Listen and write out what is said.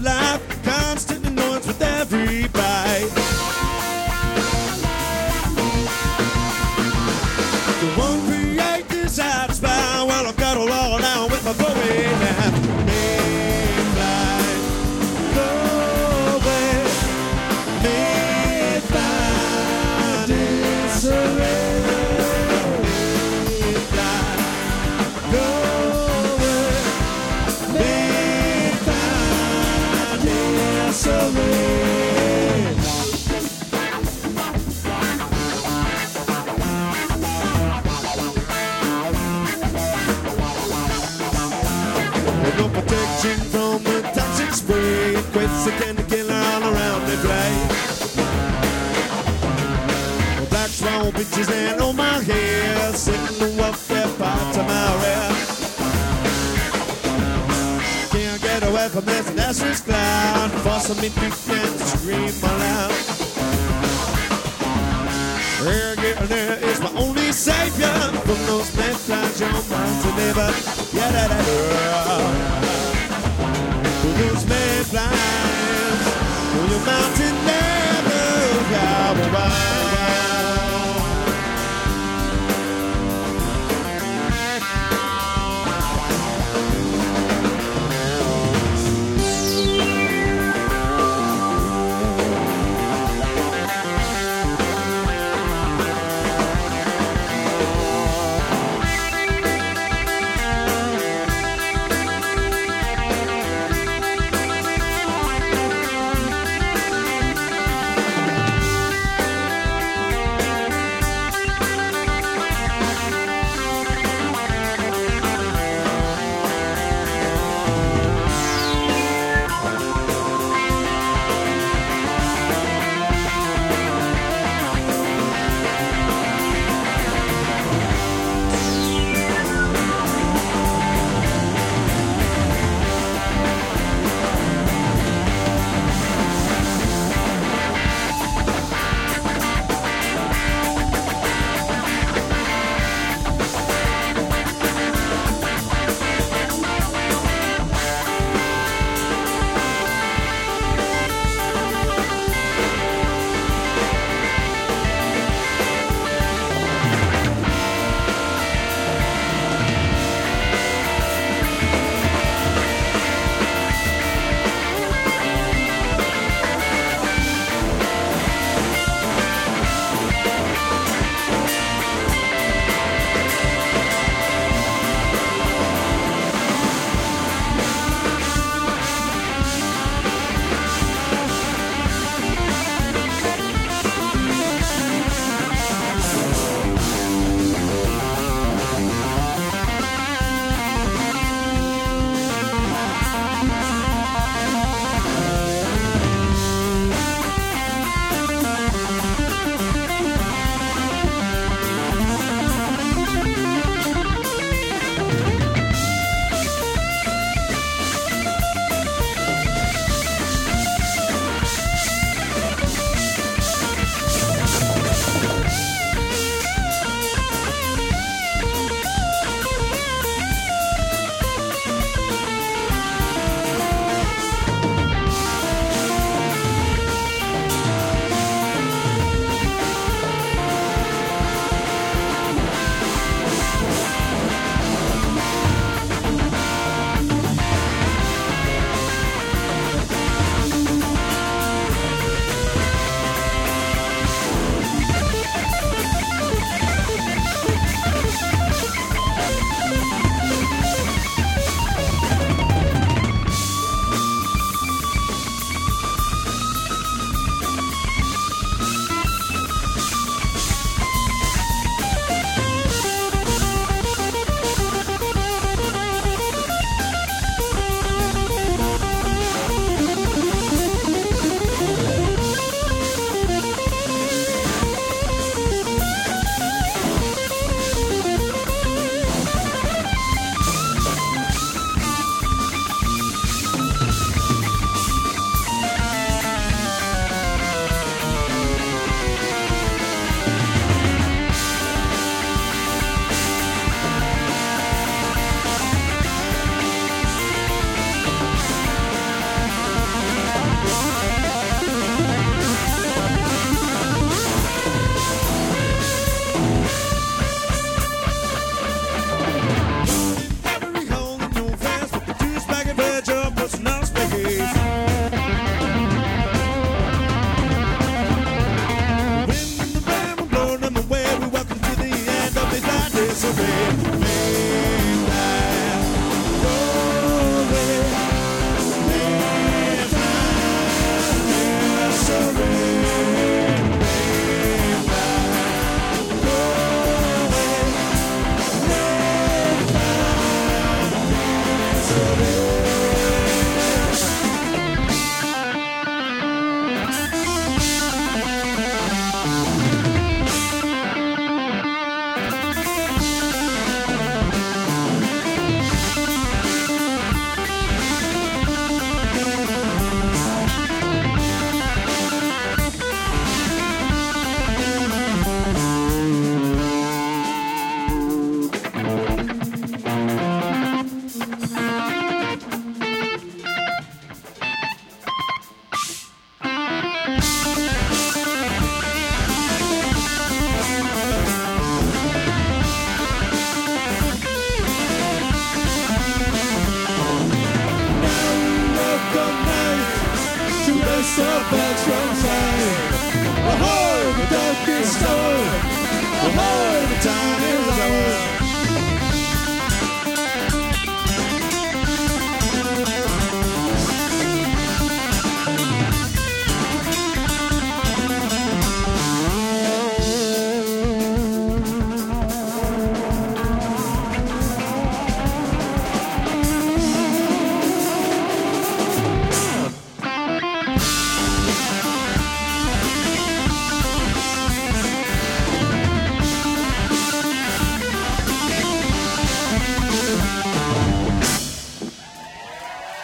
of life, constant annoyance with every bite. The one create this satisfy. Well, I've got a law now with my Bowie now. Midnight, go away. Midnight disarray. No protection from the toxic spray. It quits the candy killer all around the place. Black swan bitches and on my hair, sitting the welfare part of my rear. Can't get away from this nasty cloud, forcing me to dance, scream aloud. Here, getting there is my only savior from those men flies your mountain neighbor. Yeah, da da da. Those men flies on your mountain neighbor. Yeah, the darkest hour. The time is ours.